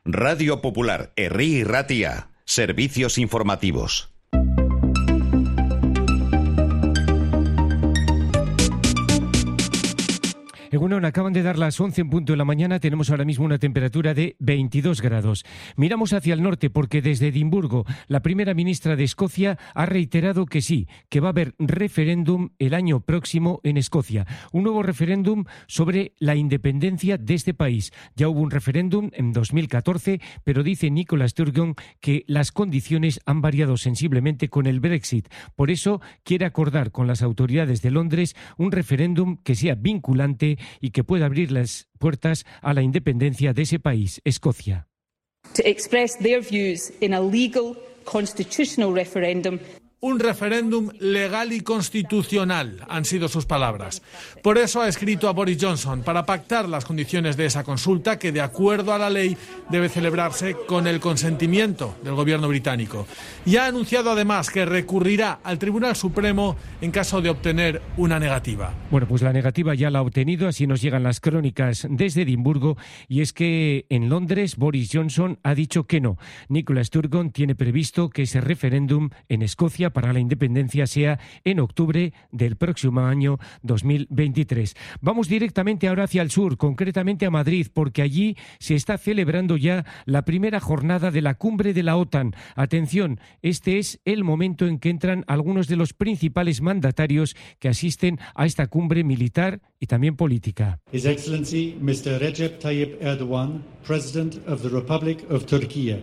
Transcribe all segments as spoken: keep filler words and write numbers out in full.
Radio Popular, Herri y Ratia. Servicios informativos. Egunon, acaban de dar las once en punto de la mañana. Tenemos ahora mismo una temperatura de veintidós grados. Miramos hacia el norte porque desde Edimburgo la primera ministra de Escocia ha reiterado que sí, que va a haber referéndum el año próximo en Escocia. Un nuevo referéndum sobre la independencia de este país. Ya hubo un referéndum en dos mil catorce, pero dice Nicola Sturgeon que las condiciones han variado sensiblemente con el Brexit. Por eso quiere acordar con las autoridades de Londres un referéndum que sea vinculante y que pueda abrir las puertas a la independencia de ese país, Escocia. To express their views in a legal constitutional referendum. Un referéndum legal y constitucional, han sido sus palabras. Por eso ha escrito a Boris Johnson, para pactar las condiciones de esa consulta que, de acuerdo a la ley, debe celebrarse con el consentimiento del gobierno británico. Y ha anunciado además que recurrirá al Tribunal Supremo en caso de obtener una negativa. Bueno, pues la negativa ya la ha obtenido, así nos llegan las crónicas desde Edimburgo, y es que en Londres Boris Johnson ha dicho que no. Nicola Sturgeon tiene previsto que ese referéndum en Escocia para la independencia sea en octubre del próximo año dos mil veintitrés. Vamos directamente ahora hacia el sur, concretamente a Madrid, porque allí se está celebrando ya la primera jornada de la cumbre de la OTAN. Atención, este es el momento en que entran algunos de los principales mandatarios que asisten a esta cumbre militar y también política. His Excellency mister Recep Tayyip Erdogan, President of the Republic of Turkey.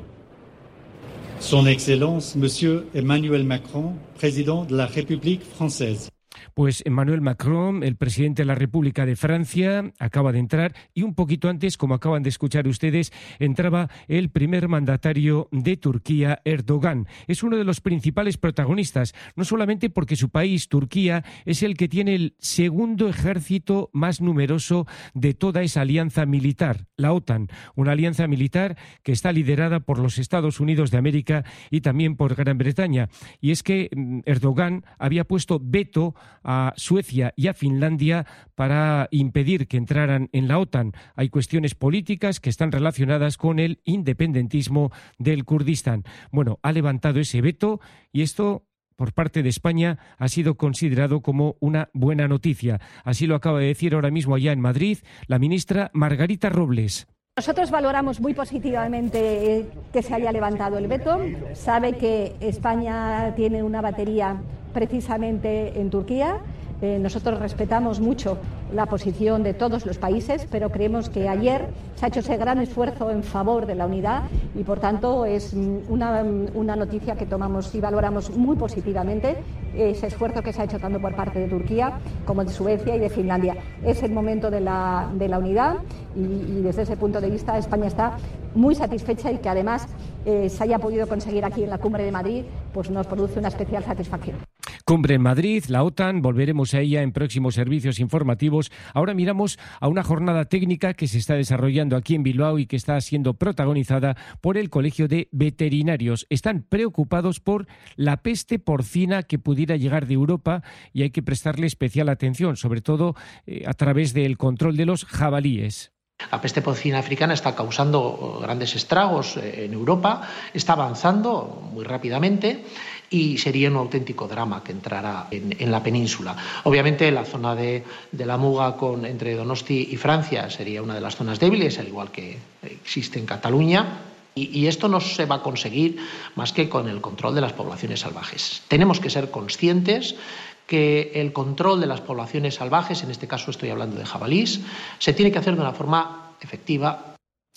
Son Excellence Monsieur Emmanuel Macron, Président de la République française. Pues Emmanuel Macron, el presidente de la República de Francia, acaba de entrar, y un poquito antes, como acaban de escuchar ustedes, entraba el primer mandatario de Turquía, Erdogan. Es uno de los principales protagonistas, no solamente porque su país, Turquía, es el que tiene el segundo ejército más numeroso de toda esa alianza militar, la OTAN, una alianza militar que está liderada por los Estados Unidos de América y también por Gran Bretaña. Y es que Erdogan había puesto veto a Suecia y a Finlandia para impedir que entraran en la OTAN. Hay cuestiones políticas que están relacionadas con el independentismo del Kurdistán. Bueno, ha levantado ese veto y esto, por parte de España, ha sido considerado como una buena noticia. Así lo acaba de decir ahora mismo allá en Madrid la ministra Margarita Robles. Nosotros valoramos muy positivamente que se haya levantado el veto. Sabe que España tiene una batería precisamente en Turquía. Eh, nosotros respetamos mucho la posición de todos los países, pero creemos que ayer se ha hecho ese gran esfuerzo en favor de la unidad y, por tanto, es una, una noticia que tomamos y valoramos muy positivamente, ese esfuerzo que se ha hecho tanto por parte de Turquía como de Suecia y de Finlandia. Es el momento de la, de la unidad y, y desde ese punto de vista España está muy satisfecha, y que además eh, se haya podido conseguir aquí en la Cumbre de Madrid, pues nos produce una especial satisfacción. Cumbre en Madrid, la OTAN, volveremos a ella en próximos servicios informativos. Ahora miramos a una jornada técnica que se está desarrollando aquí en Bilbao y que está siendo protagonizada por el Colegio de Veterinarios. Están preocupados por la peste porcina que pudiera llegar de Europa y hay que prestarle especial atención, sobre todo eh, a través del control de los jabalíes. La peste porcina africana está causando grandes estragos en Europa, está avanzando muy rápidamente y sería un auténtico drama que entrara en, en la península. Obviamente la zona de, de la Muga con, entre Donosti y Francia sería una de las zonas débiles, al igual que existe en Cataluña. Y, y esto no se va a conseguir más que con el control de las poblaciones salvajes. Tenemos que ser conscientes que el control de las poblaciones salvajes, en este caso estoy hablando de jabalís, se tiene que hacer de una forma efectiva.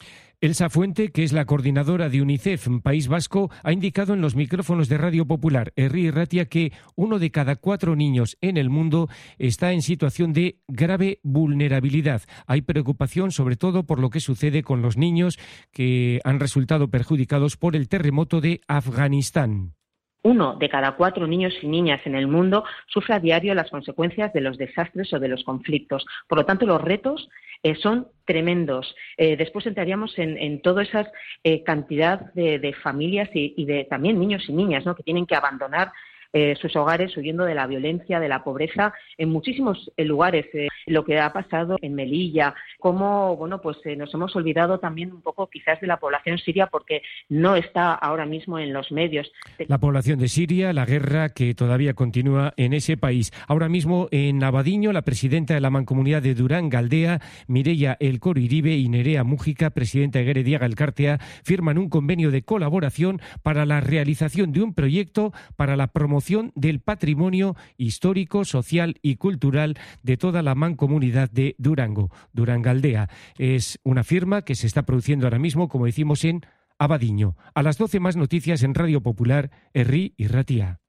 Elsa Fuente, que es la coordinadora de UNICEF en País Vasco, ha indicado en los micrófonos de Radio Popular, Herri y Ratia, que uno de cada cuatro niños en el mundo está en situación de grave vulnerabilidad. Hay preocupación sobre todo por lo que sucede con los niños que han resultado perjudicados por el terremoto de Afganistán. Uno de cada cuatro niños y niñas en el mundo sufre a diario las consecuencias de los desastres o de los conflictos. Por lo tanto, los retos eh, son tremendos. Eh, después entraríamos en, en toda esa eh, cantidad de, de familias y, y de también niños y niñas, ¿no?, que tienen que abandonar eh, sus hogares, huyendo de la violencia, de la pobreza, en muchísimos eh, lugares. Eh, lo que ha pasado en Melilla, cómo bueno, pues eh, nos hemos olvidado también un poco quizás de la población siria porque no está ahora mismo en los medios. La población de Siria, la guerra que todavía continúa en ese país. Ahora mismo en Abadiño, la presidenta de la Mancomunidad de Durán Galdea, Mireia El Coro Iribe, y Nerea Mújica, presidenta de Gerediaga Elkartea, firman un convenio de colaboración para la realización de un proyecto para la promoción del patrimonio histórico, social y cultural de toda la mancomunidad de Durango. Durán Galdea es una firma que se está produciendo ahora mismo, como decimos, en Abadiño. A las doce más noticias en Radio Popular, Herri y Ratia.